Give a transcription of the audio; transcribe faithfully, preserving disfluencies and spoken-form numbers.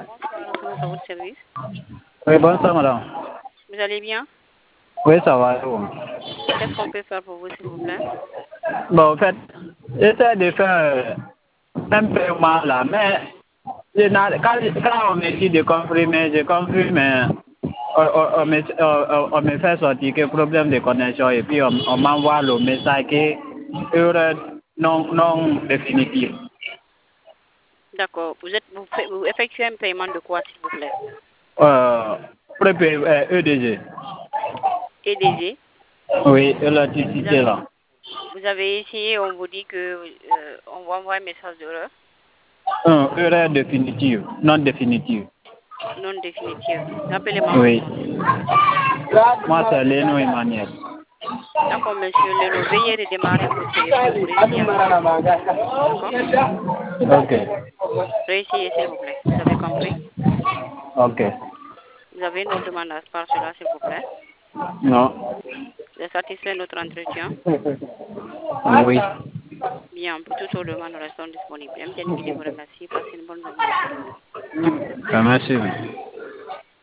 Bonsoir, Lassana, à votre service. Oui, bonsoir madame. Vous allez bien? Oui, ça va. Qu'est-ce qu'on peut faire pour vous, s'il vous plaît? Bon, en fait, j'essaie de faire euh, un paiement là, mais je n'ai- quand, quand on me dit de comprimer, je comprime, mais on, on, on me, on, on me fait sortir que problème de connexion et puis on, on m'envoie le message que erreur non, non définitive. D'accord. Vous, êtes, vous, faites- vous effectuez un paiement de quoi, s'il vous plaît? Euh, prépé- euh, E D G. E D G. Oui, Vous l'électricité avez, là. vous avez essayé, on vous dit que euh, on vous envoie un message d'erreur Euh, erreur définitive, non définitive. non définitive. Rappelez-moi votre Oui. nom, s'il vous plaît. Moi, c'est Léno Emmanuel. D'accord, monsieur Leno. Veuillez redémarrer votre téléphone pour essayer à nouveau. D'accord? Ok. Réessayez, s'il vous plaît. Vous avez compris? Ok. Vous avez une autre demande à part cela, s'il vous plaît? Non. Vous êtes satisfait de notre entretien? Oui. Bien, pour toutes vos demandes, nous restons disponibles. M T N qui vous remercie. Passez une bonne journée, monsieur Leno. Merci.